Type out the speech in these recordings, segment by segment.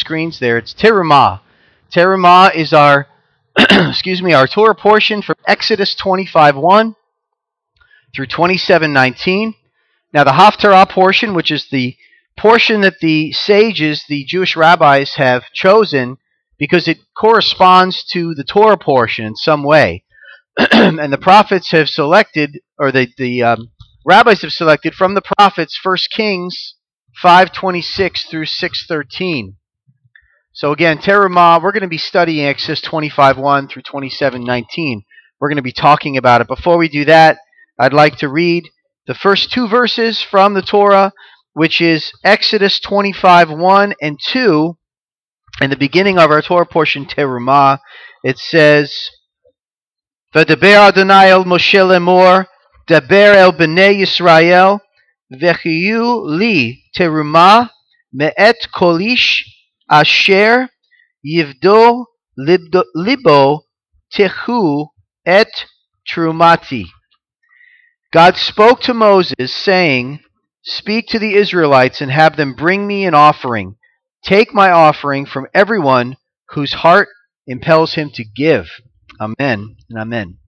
screens there. It's Terumah. Terumah is our our Torah portion from Exodus 25:1 through 27:19. Now the Haftarah portion, which is the portion that the sages, the Jewish rabbis, have chosen because it corresponds to the Torah portion in some way. And the prophets have selected, or the rabbis have selected from the prophets 1 Kings 5:26 through 6:13. So again, Terumah, we're going to be studying Exodus 25:1 through 27:19. We're going to be talking about it. Before we do that, I'd like to read the first two verses from the Torah, which is Exodus 25:1 and 2. In the beginning of our Torah portion, Terumah, it says, V'daber Adonai el Moshe lemor, daber el bnei Yisrael, v'chiyu li terumah me'et kolish asher yivdo libo techu et trumati. God spoke to Moses, saying, Speak to the Israelites and have them bring me an offering. Take my offering from everyone whose heart impels him to give. Amen and amen.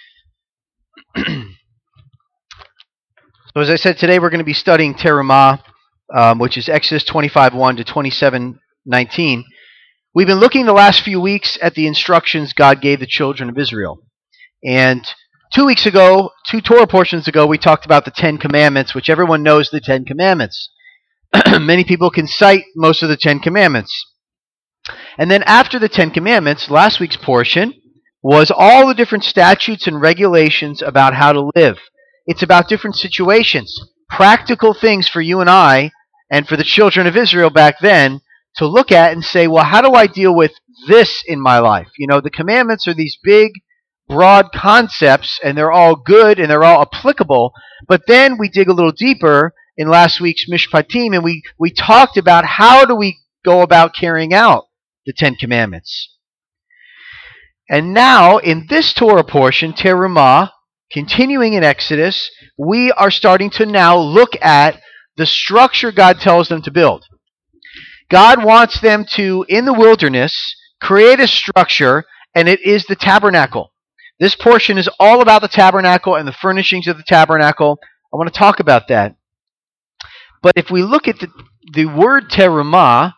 So as I said, today we're going to be studying Terumah, which is Exodus 25:1 to 27:19. We've been looking the last few weeks at the instructions God gave the children of Israel. And 2 weeks ago, 2 Torah portions ago, we talked about the 10 Commandments, which everyone knows the 10 Commandments. Many people can cite most of the 10 Commandments. And then after the 10 Commandments, last week's portion was all the different statutes and regulations about how to live. It's about different situations, practical things for you and I, and for the children of Israel back then, to look at and say, well, how do I deal with this in my life? You know, the commandments are these big, broad concepts, and they're all good, and they're all applicable. But then we dig a little deeper in last week's Mishpatim, and we talked about how do we go about carrying out the 10 Commandments. And now, in this Torah portion, Terumah, continuing in Exodus, we are starting to now look at the structure God tells them to build. God wants them to, in the wilderness, create a structure, and it is the tabernacle. This portion is all about the tabernacle and the furnishings of the tabernacle. I want to talk about that. But if we look at the word Terumah,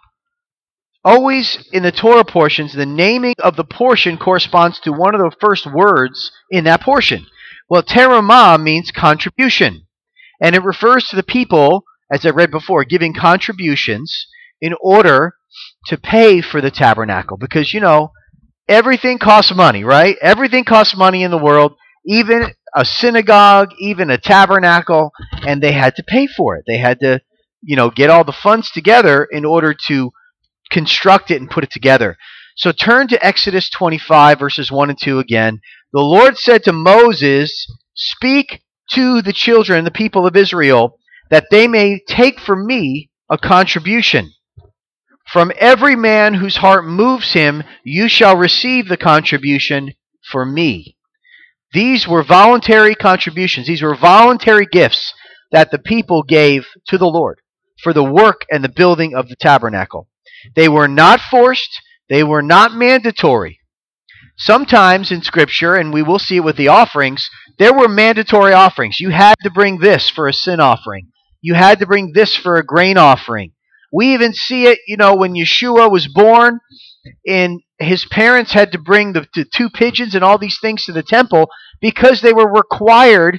always in the Torah portions, the naming of the portion corresponds to one of the first words in that portion. Well, Terumah means contribution, and it refers to the people, as I read before, giving contributions in order to pay for the tabernacle. Because, you know, everything costs money, right? Everything costs money in the world, even a synagogue, even a tabernacle, and they had to pay for it. They had to, get all the funds together in order to construct it and put it together. So turn to Exodus 25, verses 1 and 2 again. The Lord said to Moses, Speak to the children, the people of Israel, that they may take from me a contribution. From every man whose heart moves him, you shall receive the contribution for me. These were voluntary contributions. These were voluntary gifts that the people gave to the Lord for the work and the building of the tabernacle. They were not forced. They were not mandatory. Sometimes in Scripture, and we will see it with the offerings, there were mandatory offerings. You had to bring this for a sin offering. You had to bring this for a grain offering. We even see it, when Yeshua was born, and his parents had to bring the 2 pigeons and all these things to the temple because they were required,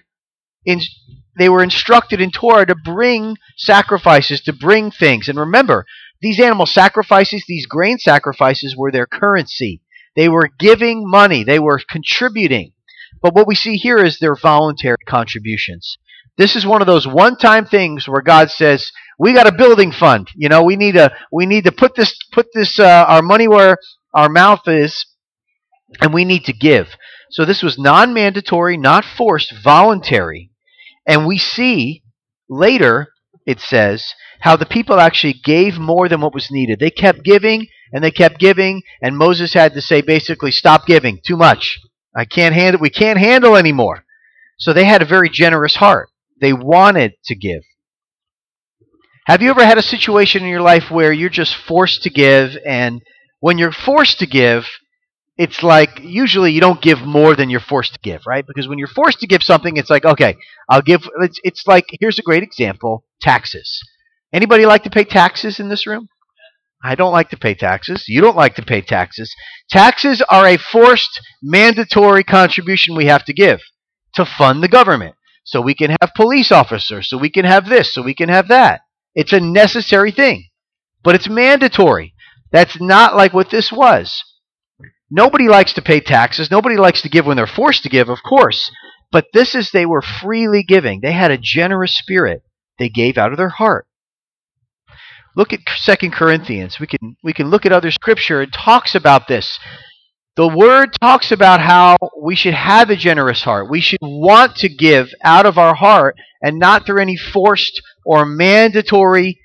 they were instructed in Torah to bring sacrifices, to bring things. And remember, these animal sacrifices, these grain sacrifices were their currency. They were giving money. They were contributing. But what we see here is their voluntary contributions. This is one of those one-time things where God says, we got a building fund. We need to put this our money where our mouth is, and we need to give. So this was non-mandatory, not forced, voluntary. And we see later, it says, how the people actually gave more than what was needed. They kept giving, and they kept giving, and Moses had to say, basically, stop giving, too much. We can't handle anymore. So they had a very generous heart. They wanted to give. Have you ever had a situation in your life where you're just forced to give, and when you're forced to give, it's like usually you don't give more than you're forced to give, right? Because when you're forced to give something, it's like, okay, I'll give. It's like, here's a great example: taxes. Anybody like to pay taxes in this room? I don't like to pay taxes. You don't like to pay taxes. Taxes are a forced, mandatory contribution we have to give to fund the government. So we can have police officers, so we can have this, so we can have that. It's a necessary thing, but it's mandatory. That's not like what this was. Nobody likes to pay taxes. Nobody likes to give when they're forced to give, of course. But this is, they were freely giving. They had a generous spirit. They gave out of their heart. Look at 2 Corinthians. We can look at other scripture. It talks about this. The Word talks about how we should have a generous heart. We should want to give out of our heart and not through any forced or mandatory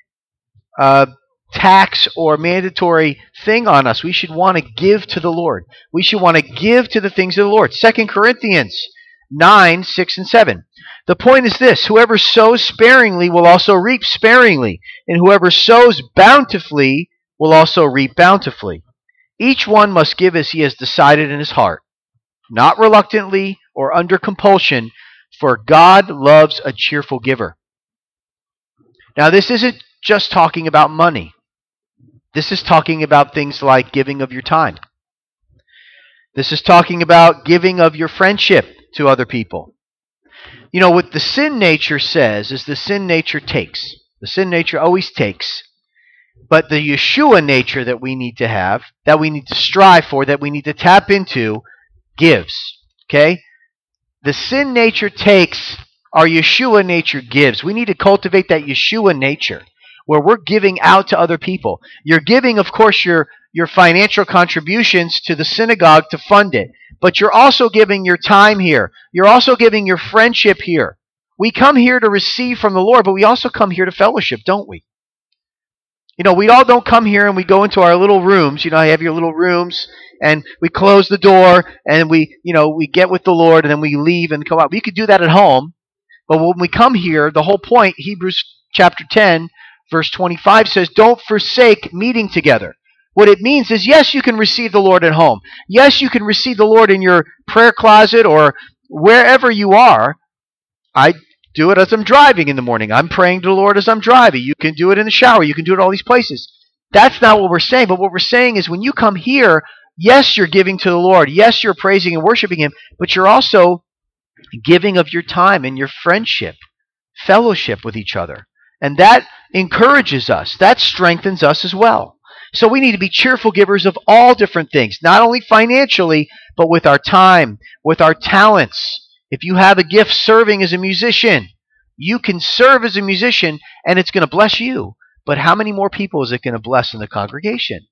tax or mandatory thing on us. We should want to give to the Lord. We should want to give to the things of the Lord. 2 Corinthians 9, 6, and 7. The point is this: whoever sows sparingly will also reap sparingly, and whoever sows bountifully will also reap bountifully. Each one must give as he has decided in his heart, not reluctantly or under compulsion, for God loves a cheerful giver. Now, this isn't just talking about money. This is talking about things like giving of your time. This is talking about giving of your friendship to other people. You know, what the sin nature says is the sin nature takes. The sin nature always takes. But the Yeshua nature that we need to have, that we need to strive for, that we need to tap into, gives. Okay? The sin nature takes, our Yeshua nature gives. We need to cultivate that Yeshua nature where we're giving out to other people. You're giving, of course, your financial contributions to the synagogue to fund it. But you're also giving your time here. You're also giving your friendship here. We come here to receive from the Lord, but we also come here to fellowship, don't we? You know, we all don't come here and we go into our little rooms. You know, you have your little rooms, and we close the door, and we get with the Lord, and then we leave and come out. We could do that at home, but when we come here, the whole point, Hebrews chapter 10, verse 25 says, don't forsake meeting together. What it means is, yes, you can receive the Lord at home. Yes, you can receive the Lord in your prayer closet or wherever you are. I do it as I'm driving in the morning. I'm praying to the Lord as I'm driving. You can do it in the shower. You can do it all these places. That's not what we're saying. But what we're saying is, when you come here, yes, you're giving to the Lord. Yes, you're praising and worshiping Him. But you're also giving of your time and your friendship, fellowship with each other. And that encourages us. That strengthens us as well. So we need to be cheerful givers of all different things, not only financially, but with our time, with our talents. If you have a gift serving as a musician, you can serve as a musician and it's going to bless you. But how many more people is it going to bless in the congregation?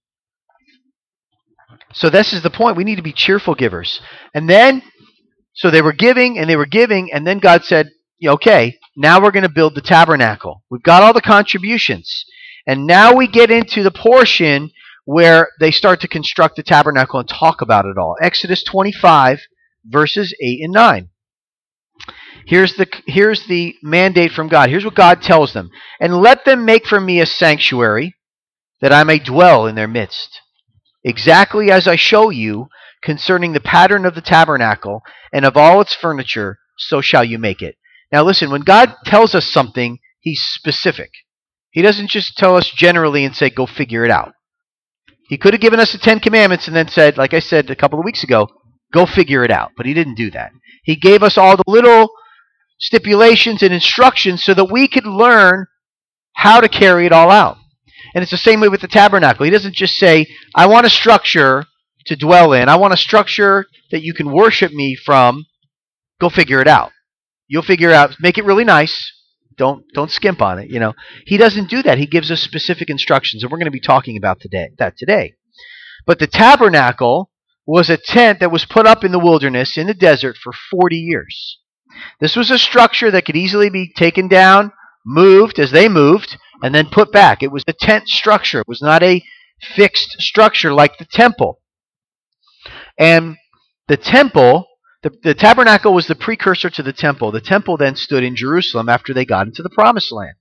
So this is the point. We need to be cheerful givers. And then, so they were giving, and then God said, okay, now we're going to build the tabernacle. We've got all the contributions. And now we get into the portion where they start to construct the tabernacle and talk about it all. Exodus 25, verses 8 and 9. Here's the mandate from God. Here's what God tells them. And let them make for me a sanctuary, that I may dwell in their midst, exactly as I show you concerning the pattern of the tabernacle and of all its furniture, so shall you make it. Now listen, when God tells us something, He's specific. He doesn't just tell us generally and say, go figure it out. He could have given us the 10 Commandments and then said, like I said a couple of weeks ago, go figure it out. But He didn't do that. He gave us all the little stipulations and instructions so that we could learn how to carry it all out. And it's the same way with the tabernacle. He doesn't just say, I want a structure to dwell in. I want a structure that you can worship me from. Go figure it out. You'll figure it out. Make it really nice. Don't skimp on it. He doesn't do that. He gives us specific instructions, and we're going to be talking about that today. But the tabernacle was a tent that was put up in the wilderness, in the desert, for 40 years. This was a structure that could easily be taken down, moved as they moved, and then put back. It was a tent structure. It was not a fixed structure like the temple. And the temple, the tabernacle was the precursor to the temple. The temple then stood in Jerusalem after they got into the Promised Land.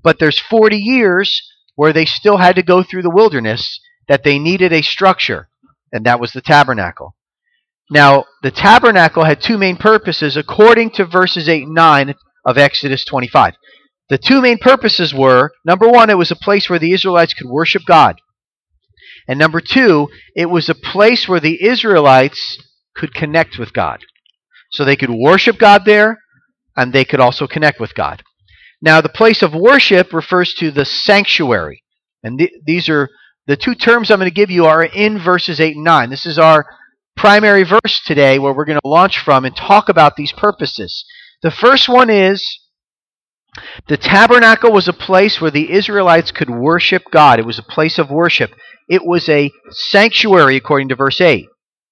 But there's 40 years where they still had to go through the wilderness, that they needed a structure, and that was the tabernacle. Now, the tabernacle had two main purposes according to verses 8 and 9 of Exodus 25. The two main purposes were, number one, it was a place where the Israelites could worship God. And number two, it was a place where the Israelites could connect with God. So they could worship God there, and they could also connect with God. Now, the place of worship refers to the sanctuary. And these are the two terms I'm going to give you are in verses 8 and 9. This is our primary verse today where we're going to launch from and talk about these purposes. The first one is the tabernacle was a place where the Israelites could worship God. It was a place of worship. It was a sanctuary according to verse 8.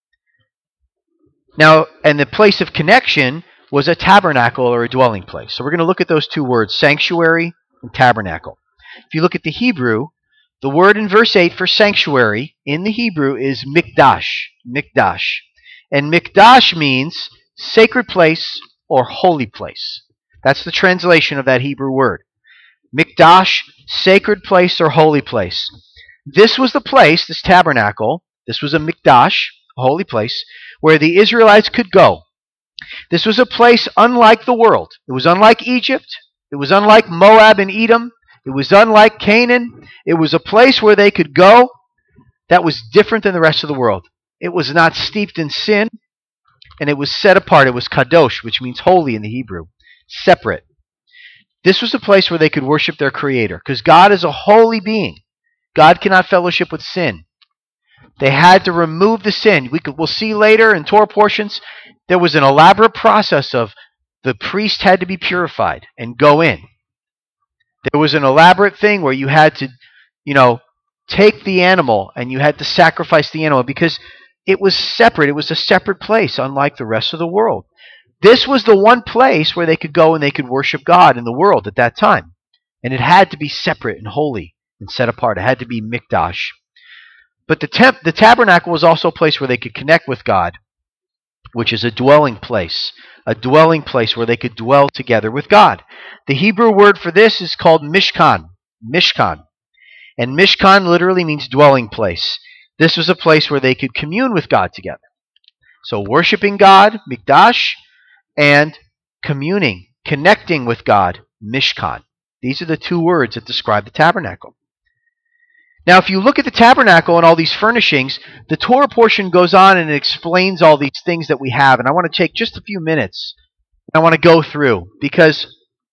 Now, and the place of connection was a tabernacle or a dwelling place. So we're going to look at those two words, sanctuary and tabernacle. If you look at the Hebrew, the word in verse 8 for sanctuary in the Hebrew is mikdash. Mikdash. And mikdash means sacred place or holy place. That's the translation of that Hebrew word. Mikdash, sacred place or holy place. This was the place, this tabernacle, this was a mikdash, a holy place, where the Israelites could go. This was a place unlike the world. It was unlike Egypt. It was unlike Moab and Edom. It was unlike Canaan. It was a place where they could go that was different than the rest of the world. It was not steeped in sin, and it was set apart. It was kadosh, which means holy in the Hebrew, separate. This was a place where they could worship their Creator, because God is a holy being. God cannot fellowship with sin. They had to remove the sin. We'll see later in Torah portions, there was an elaborate process of the priest had to be purified and go in. There was an elaborate thing where you had to, take the animal and you had to sacrifice the animal because it was separate. It was a separate place, unlike the rest of the world. This was the one place where they could go and they could worship God in the world at that time. And it had to be separate and holy and set apart. It had to be mikdash. But the tabernacle was also a place where they could connect with God, which is a dwelling place where they could dwell together with God. The Hebrew word for this is called mishkan, mishkan. And mishkan literally means dwelling place. This was a place where they could commune with God together. So worshiping God, mikdash, and communing, connecting with God, mishkan. These are the two words that describe the tabernacle. Now, if you look at the tabernacle and all these furnishings, the Torah portion goes on and it explains all these things that we have. And I want to take just a few minutes. I want to go through, because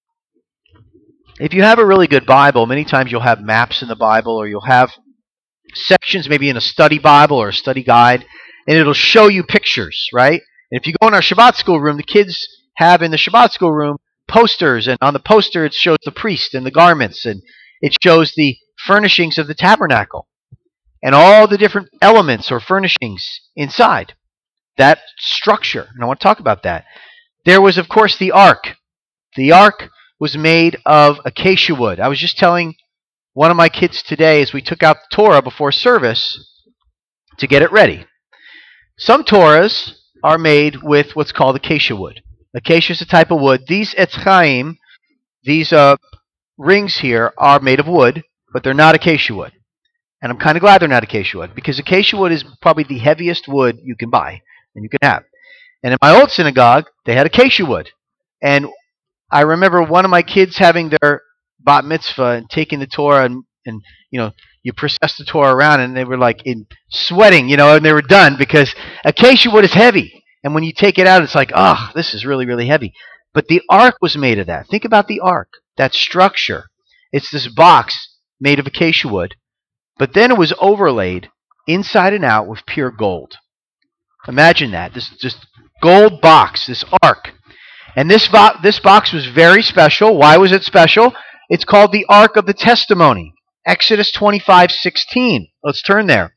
if you have a really good Bible, many times you'll have maps in the Bible, or you'll have sections maybe in a study Bible or a study guide, and it'll show you pictures, right? And if you go in our Shabbat school room, the kids have in the Shabbat school room posters, and on the poster it shows the priest and the garments, and it shows the furnishings of the tabernacle and all the different elements or furnishings inside that structure. And I want to talk about that. There was, of course, the ark. The ark was made of acacia wood. I was just telling one of my kids today as we took out the Torah before service to get it ready. Some Torahs are made with what's called acacia wood. Acacia is a type of wood. These Etz Chaim, these rings here, are made of wood, but they're not acacia wood. And I'm kind of glad they're not acacia wood, because acacia wood is probably the heaviest wood you can buy and you can have. And in my old synagogue, they had acacia wood. And I remember one of my kids having their bat mitzvah and taking the Torah and you process the Torah around, and they were like sweating, and they were done, because acacia wood is heavy. And when you take it out, it's like, oh, this is really, really heavy. But the ark was made of that. Think about the ark, that structure. It's this box made of acacia wood, but then it was overlaid inside and out with pure gold. Imagine that, this just gold box, this ark. And this box was very special. Why was it special? It's called the Ark of the Testimony. Exodus 25:16. Let's turn there.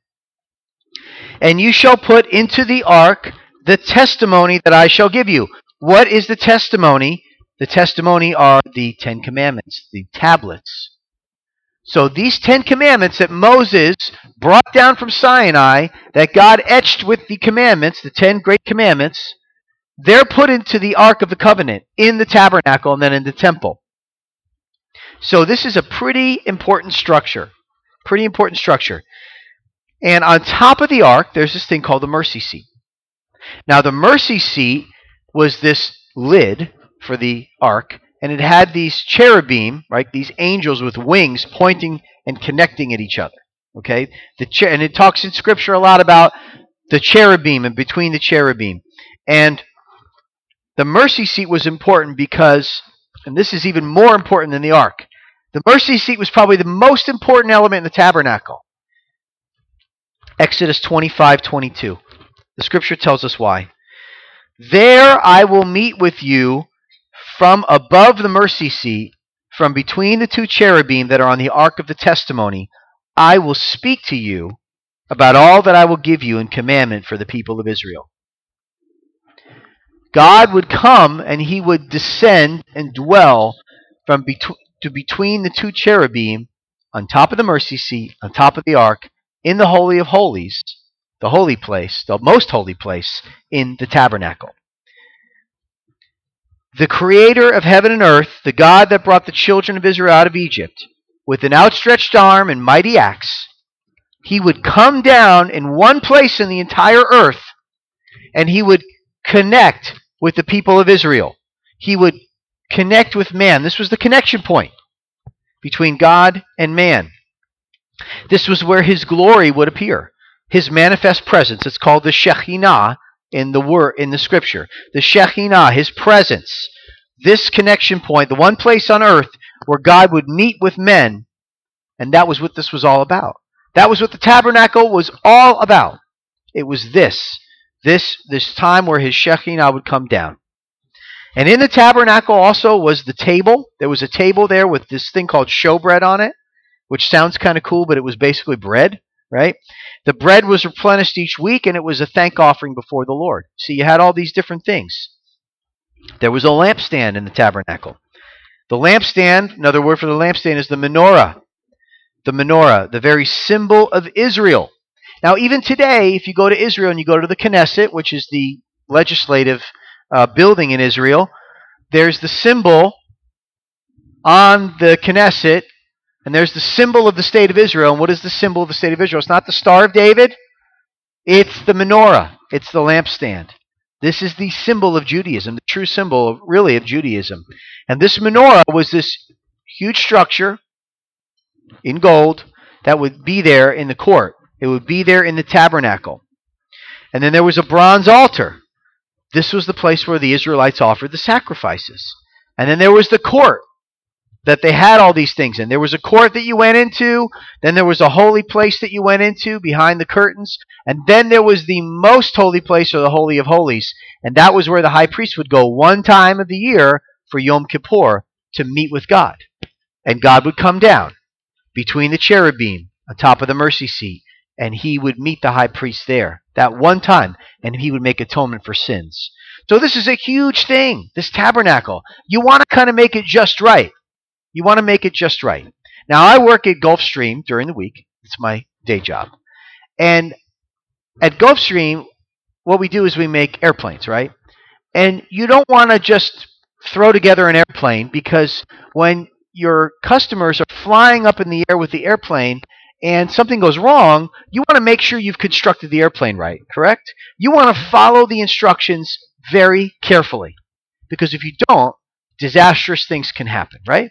And you shall put into the ark the testimony that I shall give you. What is the testimony? The testimony are the 10 Commandments, the tablets. So these 10 Commandments that Moses brought down from Sinai, that God etched with the commandments, the 10 great commandments, they're put into the Ark of the Covenant in the tabernacle and then in the temple. So this is a pretty important structure. Pretty important structure. And on top of the ark, there's this thing called the mercy seat. Now, the mercy seat was this lid for the ark, and it had these cherubim, right? These angels with wings pointing and connecting at each other. Okay, and it talks in Scripture a lot about the cherubim and between the cherubim. And the mercy seat was important because, and this is even more important than the ark, the mercy seat was probably the most important element in the tabernacle. Exodus 25:22. The Scripture tells us why. There I will meet with you from above the mercy seat, from between the two cherubim that are on the ark of the testimony. I will speak to you about all that I will give you in commandment for the people of Israel. God would come and he would descend and dwell from between the two cherubim on top of the mercy seat, on top of the ark, in the Holy of Holies, the holy place, the most holy place in the tabernacle. The creator of heaven and earth, the God that brought the children of Israel out of Egypt, with an outstretched arm and mighty axe, he would come down in one place in the entire earth, and he would connect with the people of Israel. He would connect with man. This was the connection point between God and man. This was where his glory would appear, his manifest presence. It's called the Shekhinah in the Scripture. The Shekhinah, his presence. This connection point, the one place on earth where God would meet with men, and that was what this was all about. That was what the tabernacle was all about. It was this time where his Shekhinah would come down. And in the tabernacle also was the table. There was a table there with this thing called showbread on it, which sounds kind of cool, but it was basically bread, right? The bread was replenished each week, and it was a thank offering before the Lord. So you had all these different things. There was a lampstand in the tabernacle. The lampstand, another word for the lampstand, is the menorah. The menorah, the very symbol of Israel. Now, even today, if you go to Israel and you go to the Knesset, which is the legislative building in Israel, there's the symbol on the Knesset, and there's the symbol of the state of Israel. And what is the symbol of the state of Israel? It's not the Star of David. It's the menorah. It's the lampstand. This is the symbol of Judaism, the true symbol of Judaism. And this menorah was this huge structure in gold that would be there in the court. It would be there in the tabernacle. And then there was a bronze altar. This was the place where the Israelites offered the sacrifices. And then there was the court that they had all these things in. There was a court that you went into. Then there was a holy place that you went into behind the curtains. And then there was the most holy place, or the Holy of Holies. And that was where the high priest would go one time of the year for Yom Kippur to meet with God. And God would come down between the cherubim on top of the mercy seat. And he would meet the high priest there that one time. And he would make atonement for sins. So this is a huge thing, this tabernacle. You want to kind of make it just right. You want to make it just right. Now, I work at Gulfstream during the week. It's my day job. And at Gulfstream, what we do is we make airplanes, right? And you don't want to just throw together an airplane, because when your customers are flying up in the air with the airplane and something goes wrong, you want to make sure you've constructed the airplane right, correct? You want to follow the instructions very carefully, because if you don't, disastrous things can happen, right?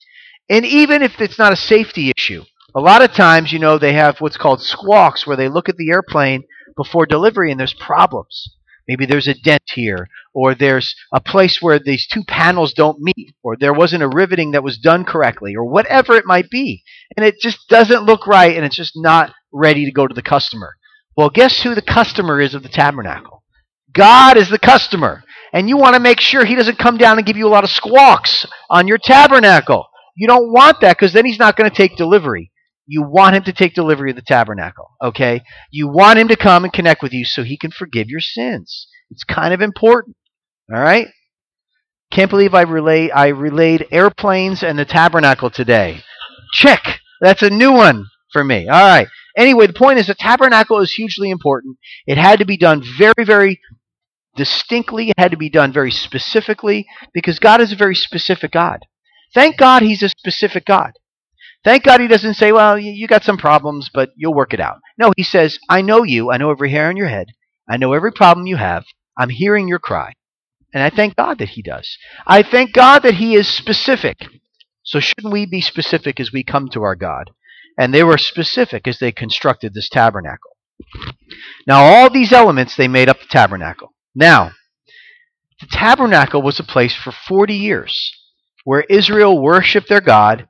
And even if it's not a safety issue, a lot of times, they have what's called squawks, where they look at the airplane before delivery and there's problems. Maybe there's a dent here, or there's a place where these two panels don't meet, or there wasn't a riveting that was done correctly, or whatever it might be. And it just doesn't look right, and it's just not ready to go to the customer. Well, guess who the customer is of the tabernacle? God is the customer. And you want to make sure he doesn't come down and give you a lot of squawks on your tabernacle. You don't want that, because then he's not going to take delivery. You want him to take delivery of the tabernacle, okay? You want him to come and connect with you so he can forgive your sins. It's kind of important, all right? Can't believe I relayed airplanes and the tabernacle today. Check. That's a new one for me. All right. Anyway, the point is the tabernacle is hugely important. It had to be done very, very distinctly. It had to be done very specifically, because God is a very specific God. Thank God he's a specific God. Thank God he doesn't say, well, you got some problems, but you'll work it out. No, he says, I know you. I know every hair on your head. I know every problem you have. I'm hearing your cry. And I thank God that he does. I thank God that he is specific. So shouldn't we be specific as we come to our God? And they were specific as they constructed this tabernacle. Now, all these elements, they made up the tabernacle. Now, the tabernacle was a place for 40 years where Israel worshiped their God,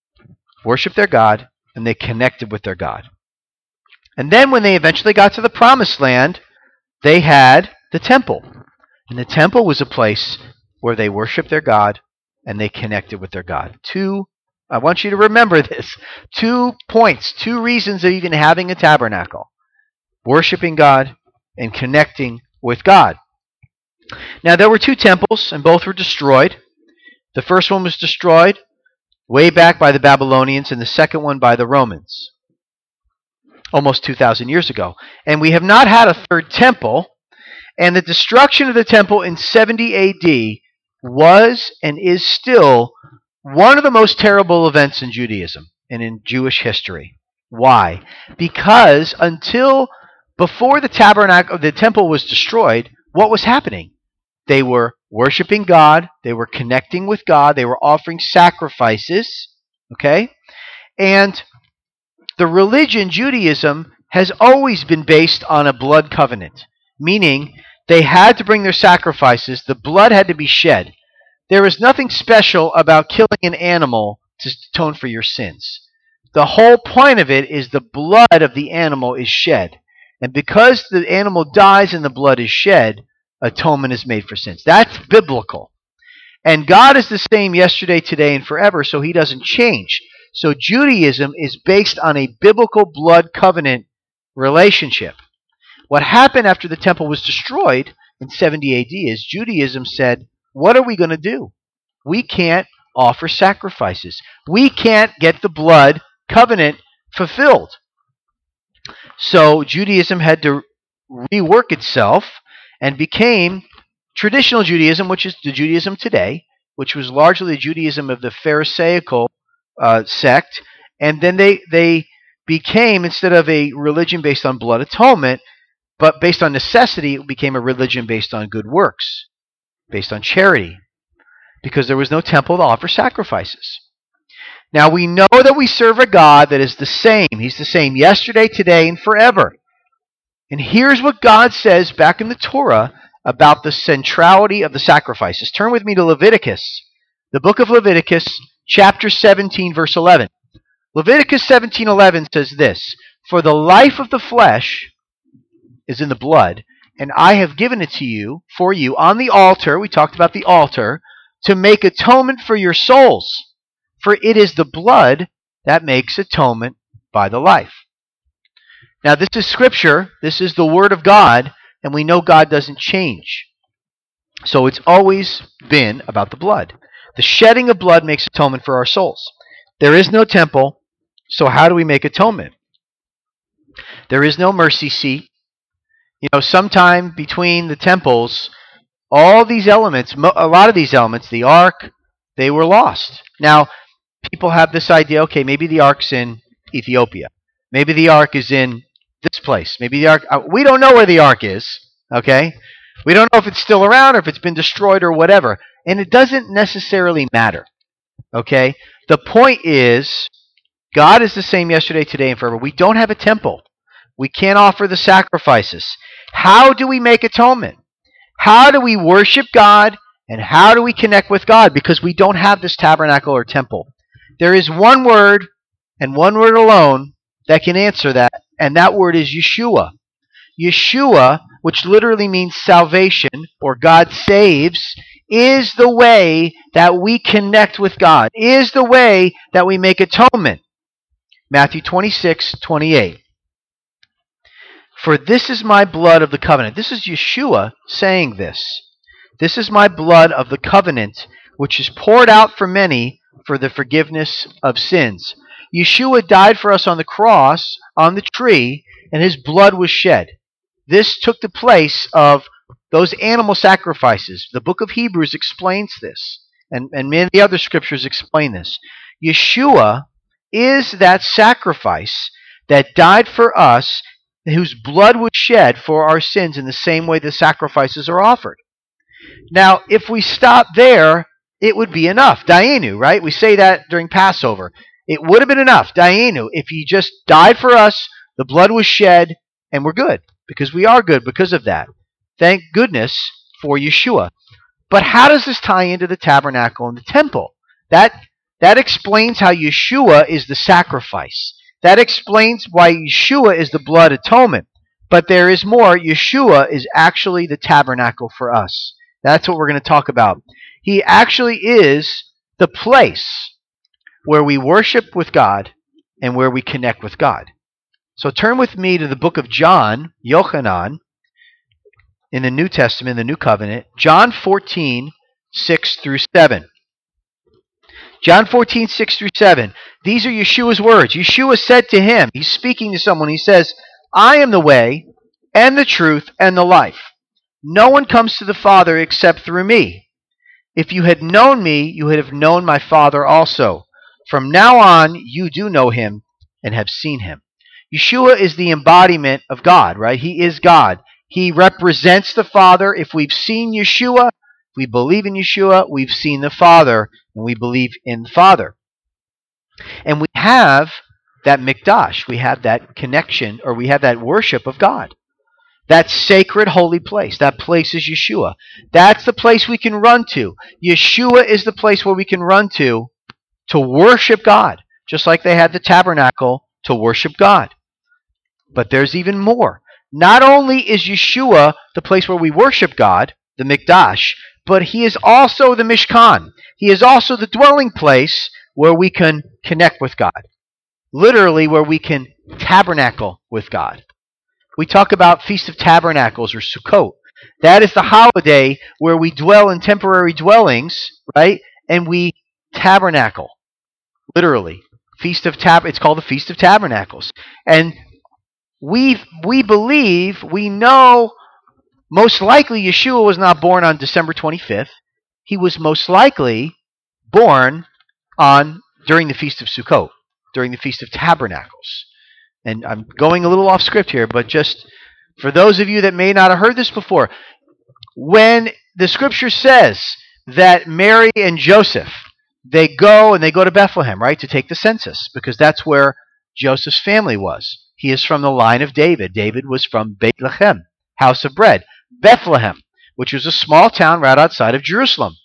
and they connected with their God. And then when they eventually got to the Promised Land, they had the temple. And the temple was a place where they worshiped their God and they connected with their God. I want you to remember this. 2 points, 2 reasons of even having a tabernacle. Worshiping God and connecting with God. Now, there were 2 temples, and both were destroyed. The first one was destroyed way back by the Babylonians, and the second one by the Romans, almost 2,000 years ago. And we have not had a third temple, and the destruction of the temple in 70 AD was and is still one of the most terrible events in Judaism and in Jewish history. Why? Because before the temple was destroyed, what was happening? They were worshiping God, they were connecting with God, they were offering sacrifices, okay? And the religion, Judaism, has always been based on a blood covenant, meaning they had to bring their sacrifices, the blood had to be shed. There is nothing special about killing an animal to atone for your sins. The whole point of it is the blood of the animal is shed. And because the animal dies and the blood is shed, atonement is made for sins. That's biblical. And God is the same yesterday, today, and forever, so he doesn't change. So Judaism is based on a biblical blood covenant relationship. What happened after the temple was destroyed in 70 AD is Judaism said, what are we going to do? We can't offer sacrifices. We can't get the blood covenant fulfilled. So Judaism had to rework itself and became traditional Judaism, which is the Judaism today, which was largely the Judaism of the Pharisaical sect. And then they became, instead of a religion based on blood atonement, but based on necessity, it became a religion based on good works, based on charity, because there was no temple to offer sacrifices. Now we know that we serve a God that is the same. He's the same yesterday, today, and forever. And here's what God says back in the Torah about the centrality of the sacrifices. Turn with me to Leviticus, the book of Leviticus, chapter 17, verse 11. Leviticus 17:11 says this, "For the life of the flesh is in the blood, and I have given it to you, for you, on the altar," we talked about the altar, "to make atonement for your souls. For it is the blood that makes atonement by the life." Now this is Scripture, this is the Word of God, and we know God doesn't change. So it's always been about the blood. The shedding of blood makes atonement for our souls. There is no temple, so how do we make atonement? There is no mercy seat. Sometime between the temples, all these elements, a lot of these elements, the ark, they were lost. Now, people have this idea, okay, maybe the ark's in Ethiopia. Maybe the ark is in this place. Maybe the ark, we don't know where the ark is, okay? We don't know if it's still around or if it's been destroyed or whatever. And it doesn't necessarily matter, okay? The point is, God is the same yesterday, today, and forever. We don't have a temple. We can't offer the sacrifices. How do we make atonement? How do we worship God? And how do we connect with God? Because we don't have this tabernacle or temple. There is one word, and one word alone, that can answer that, and that word is Yeshua. Yeshua, which literally means salvation, or God saves, is the way that we connect with God, is the way that we make atonement. Matthew 26:28. "For this is my blood of the covenant." This is Yeshua saying this. "This is my blood of the covenant, which is poured out for many for the forgiveness of sins." Yeshua died for us on the cross, on the tree, and his blood was shed. This took the place of those animal sacrifices. The book of Hebrews explains this. and many of the other scriptures explain this. Yeshua is that sacrifice that died for us, whose blood was shed for our sins in the same way the sacrifices are offered. Now, if we stop there, it would be enough. Dayenu, right? We say that during Passover. It would have been enough. Dayenu, if he just died for us, the blood was shed, and we're good. Because we are good because of that. Thank goodness for Yeshua. But how does this tie into the tabernacle and the temple? That explains how Yeshua is the sacrifice. That explains why Yeshua is the blood atonement. But there is more. Yeshua is actually the tabernacle for us. That's what we're going to talk about. He actually is the place where we worship with God and where we connect with God. So turn with me to the book of John, Yochanan, in the New Testament, the New Covenant, John 14, 6 through 7. John 14, 6 through 7. These are Yeshua's words. Yeshua said to him, he's speaking to someone, he says, I am the way and the truth and the life. No one comes to the Father except through me. If you had known me, you would have known my Father also. From now on, you do know him and have seen him. Yeshua is the embodiment of God, right? He is God. He represents the Father. If we've seen Yeshua, if we believe in Yeshua, we've seen the Father, and we believe in the Father. And we have that mikdash. We have that connection, or we have that worship of God. That sacred holy place. That place is Yeshua. That's the place we can run to. Yeshua is the place where we can run to worship God. Just like they had the tabernacle to worship God. But there's even more. Not only is Yeshua the place where we worship God, the mikdash, but he is also the Mishkan. He is also the dwelling place where we can connect with God. Literally where we can tabernacle with God. We talk about Feast of Tabernacles or Sukkot. That is the holiday where we dwell in temporary dwellings, right? And we tabernacle. Literally. It's called the Feast of Tabernacles. And we believe, we know, most likely Yeshua was not born on December 25th. He was most likely born during the Feast of Sukkot, during the Feast of Tabernacles. And I'm going a little off script here, but just for those of you that may not have heard this before, when the scripture says that Mary and Joseph, they go to Bethlehem, right, to take the census, because that's where Joseph's family was. He is from the line of David. David was from Bethlehem, house of bread. Bethlehem, which was a small town right outside of Jerusalem.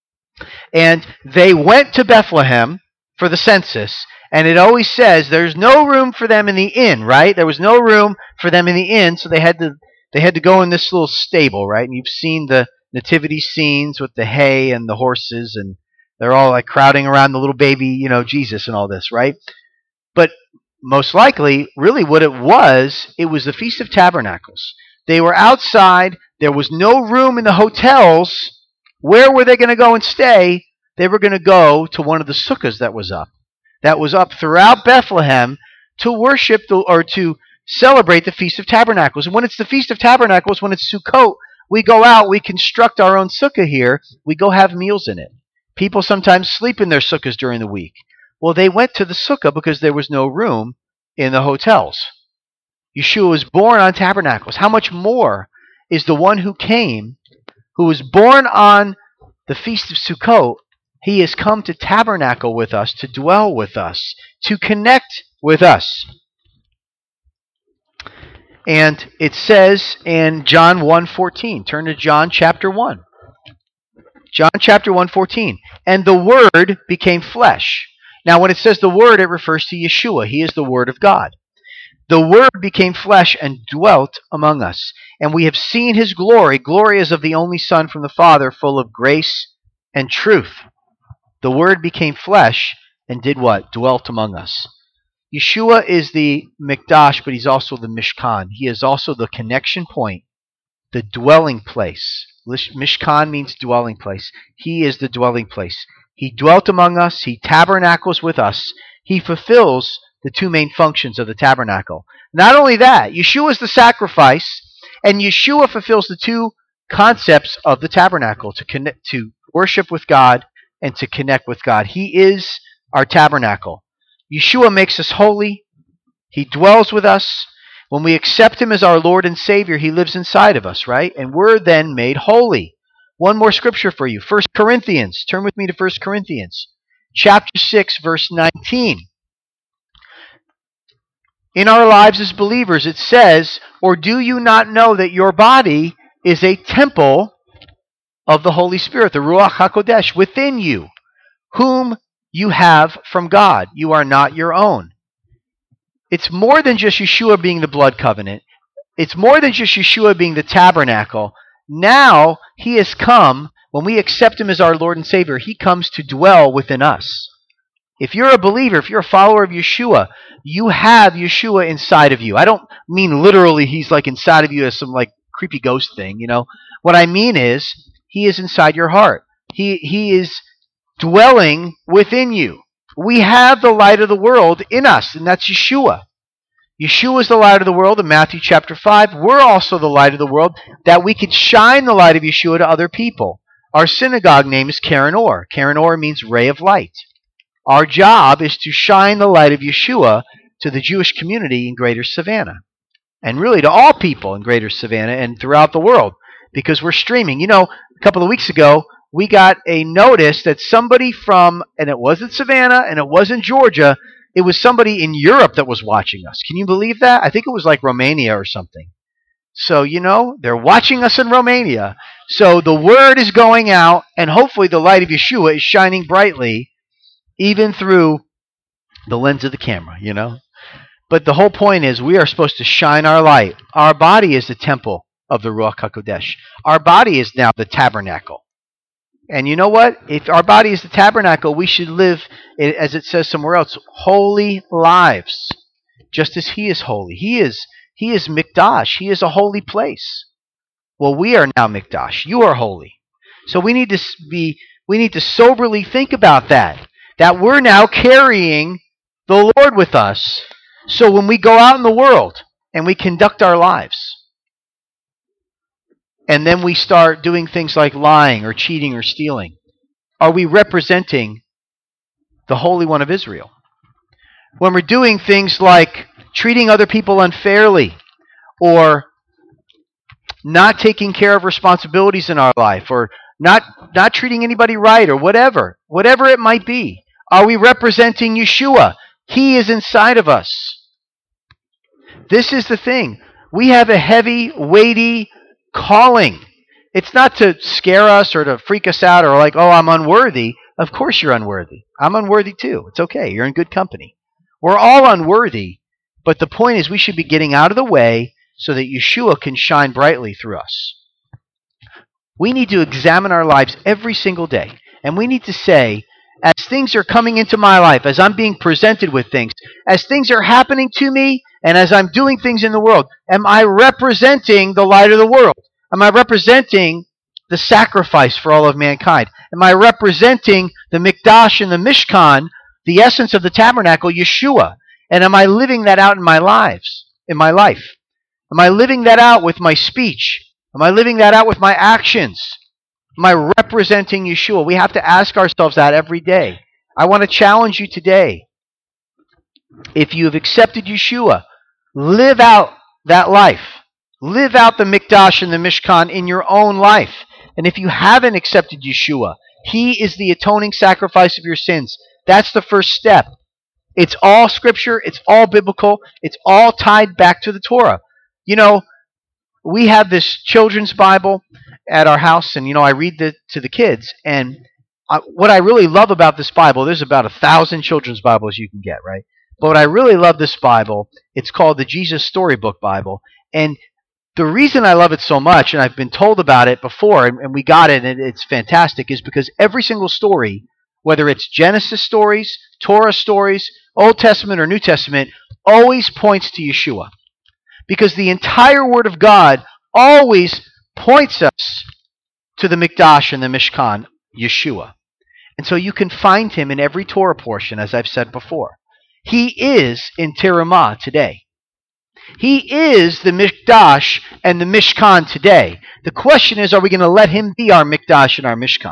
And they went to Bethlehem for the census, and it always says there's no room for them in the inn, right? There was no room for them in the inn, so they had to go in this little stable, right? And you've seen the nativity scenes with the hay and the horses, and they're all like crowding around the little baby, Jesus and all this, right? But most likely, really what it was the Feast of Tabernacles. They were outside. There was no room in the hotels. Where were they going to go and stay? They were going to go to one of the sukkahs that was up throughout Bethlehem to worship or to celebrate the Feast of Tabernacles. And when it's the Feast of Tabernacles, when it's Sukkot, we go out, we construct our own sukkah here, we go have meals in it. People sometimes sleep in their sukkahs during the week. Well, they went to the sukkah because there was no room in the hotels. Yeshua was born on tabernacles. How much more is the one who came, who was born on the Feast of Sukkot? He has come to tabernacle with us, to dwell with us, to connect with us. And it says in John 1:14, turn to John chapter 1. John chapter 1:14. And the Word became flesh. Now when it says the Word, it refers to Yeshua. He is the Word of God. The Word became flesh and dwelt among us. And we have seen His glory. Glory as of the only Son from the Father, full of grace and truth. The Word became flesh and did what? Dwelt among us. Yeshua is the Mikdash, but He's also the Mishkan. He is also the connection point, the dwelling place. Mishkan means dwelling place. He is the dwelling place. He dwelt among us. He tabernacles with us. He fulfills the two main functions of the tabernacle. Not only that, Yeshua is the sacrifice, and Yeshua fulfills the two concepts of the tabernacle, to connect, to worship with God and to connect with God. He is our tabernacle. Yeshua makes us holy. He dwells with us. When we accept him as our Lord and Savior, he lives inside of us, right? And we're then made holy. One more scripture for you. 1 Corinthians. Turn with me to 1 Corinthians. Chapter 6, verse 19. In our lives as believers, it says, or do you not know that your body is a temple of the Holy Spirit, the Ruach HaKodesh, within you, whom you have from God. You are not your own. It's more than just Yeshua being the blood covenant. It's more than just Yeshua being the tabernacle. Now he has come, when we accept him as our Lord and Savior, he comes to dwell within us. If you're a believer, if you're a follower of Yeshua, you have Yeshua inside of you. I don't mean literally he's like inside of you as some like creepy ghost thing, you know. What I mean is he is inside your heart. He is dwelling within you. We have the light of the world in us, and that's Yeshua. Yeshua is the light of the world in Matthew chapter 5. We're also the light of the world, that we could shine the light of Yeshua to other people. Our synagogue name is Karen Or. Karen Or means ray of light. Our job is to shine the light of Yeshua to the Jewish community in Greater Savannah, and really to all people in Greater Savannah and throughout the world, because we're streaming. You know, a couple of weeks ago, we got a notice that somebody from, and it wasn't Savannah, and it wasn't Georgia, it was somebody in Europe that was watching us. Can you believe that? I think it was like Romania or something. So, you know, they're watching us in Romania. So the word is going out, and hopefully the light of Yeshua is shining brightly, even through the lens of the camera, you know. But the whole point is we are supposed to shine our light. Our body is the temple of the Ruach HaKodesh. Our body is now the tabernacle. And you know what? If our body is the tabernacle, we should live, as it says somewhere else, holy lives, just as he is holy. He is Mikdash. He is a holy place. Well, we are now Mikdash. You are holy. So we need to soberly think about that we're now carrying the Lord with us. So when we go out in the world and we conduct our lives, and then we start doing things like lying or cheating or stealing, are we representing the Holy One of Israel? When we're doing things like treating other people unfairly, or not taking care of responsibilities in our life, or not treating anybody right, or whatever it might be, are we representing Yeshua? He is inside of us. This is the thing. We have a heavy, weighty calling. It's not to scare us or to freak us out or like, oh, I'm unworthy. Of course you're unworthy. I'm unworthy too. It's okay. You're in good company. We're all unworthy, but the point is we should be getting out of the way so that Yeshua can shine brightly through us. We need to examine our lives every single day, and we need to say, as things are coming into my life, as I'm being presented with things, as things are happening to me, and as I'm doing things in the world, am I representing the light of the world? Am I representing the sacrifice for all of mankind? Am I representing the Mikdash and the Mishkan, the essence of the tabernacle, Yeshua? And am I living that out in my life? Am I living that out with my speech? Am I living that out with my actions? Am I representing Yeshua? We have to ask ourselves that every day. I want to challenge you today. If you have accepted Yeshua, live out that life. Live out the Mikdash and the Mishkan in your own life. And if you haven't accepted Yeshua, he is the atoning sacrifice of your sins. That's the first step. It's all scripture. It's all biblical. It's all tied back to the Torah. You know, we have this children's Bible at our house, and, you know, I read to the kids. And what I really love about this Bible, there's about 1,000 children's Bibles you can get, right? But what I really love this Bible, it's called the Jesus Storybook Bible. And the reason I love it so much, and I've been told about it before, and we got it, and it's fantastic, is because every single story, whether it's Genesis stories, Torah stories, Old Testament or New Testament, always points to Yeshua. Because the entire Word of God always points us to the Mikdash and the Mishkan, Yeshua. And so you can find him in every Torah portion, as I've said before. He is in Terumah today. He is the Mikdash and the Mishkan today. The question is, are we going to let him be our Mikdash and our Mishkan?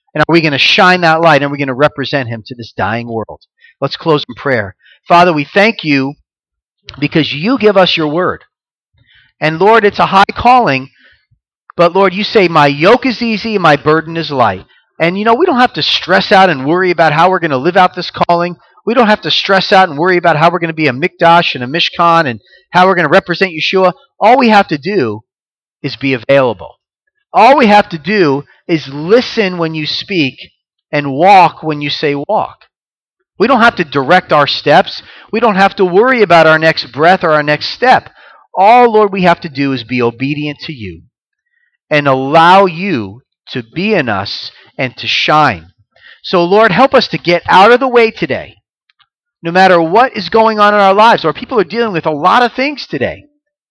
And are we going to shine that light? And are we going to represent him to this dying world? Let's close in prayer. Father, we thank you because you give us your word. And Lord, it's a high calling, but Lord, you say my yoke is easy and my burden is light. And we don't have to stress out and worry about how we're going to live out this calling. We don't have to stress out and worry about how we're going to be a Mikdash and a Mishkan and how we're going to represent Yeshua. All we have to do is be available. All we have to do is listen when you speak and walk when you say walk. We don't have to direct our steps. We don't have to worry about our next breath or our next step. All, Lord, we have to do is be obedient to you and allow you to be in us and to shine. So, Lord, help us to get out of the way today, no matter what is going on in our lives. Lord, people are dealing with a lot of things today.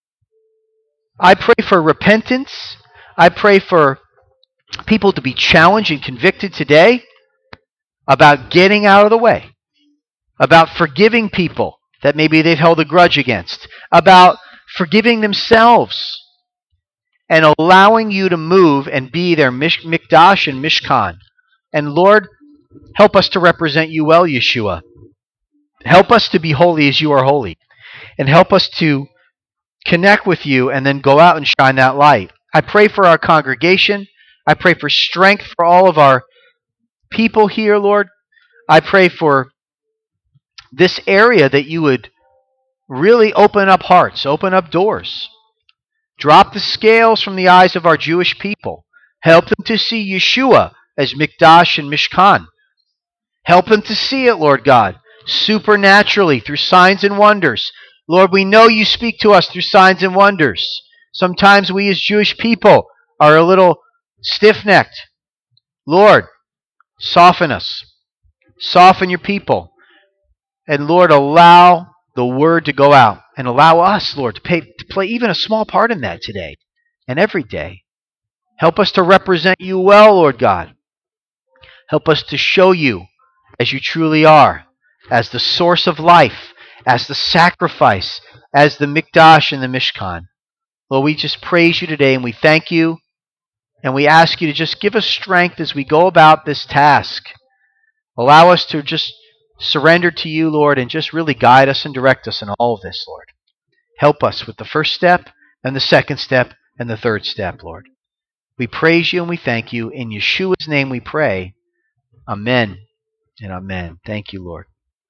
I pray for repentance. I pray for people to be challenged and convicted today about getting out of the way, about forgiving people that maybe they've held a grudge against, about forgiving themselves and allowing you to move and be their Mikdash and Mishkan. And Lord, help us to represent you well, Yeshua. Help us to be holy as you are holy. And help us to connect with you and then go out and shine that light. I pray for our congregation. I pray for strength for all of our people here, Lord. I pray for this area that you would really open up hearts, open up doors. Drop the scales from the eyes of our Jewish people. Help them to see Yeshua as Mikdash and Mishkan. Help them to see it, Lord God, supernaturally through signs and wonders. Lord, we know you speak to us through signs and wonders. Sometimes we as Jewish people are a little stiff-necked. Lord, soften us. Soften your people. And Lord, allow the word to go out. And allow us, Lord, to play even a small part in that today and every day. Help us to represent you well, Lord God. Help us to show you as you truly are, as the source of life, as the sacrifice, as the Mikdash and the Mishkan. Lord, we just praise you today and we thank you. And we ask you to just give us strength as we go about this task. Allow us to just surrender to you, Lord, and just really guide us and direct us in all of this, Lord. Help us with the first step and the second step and the third step, Lord. We praise you and we thank you. In Yeshua's name we pray. Amen and amen. Thank you, Lord.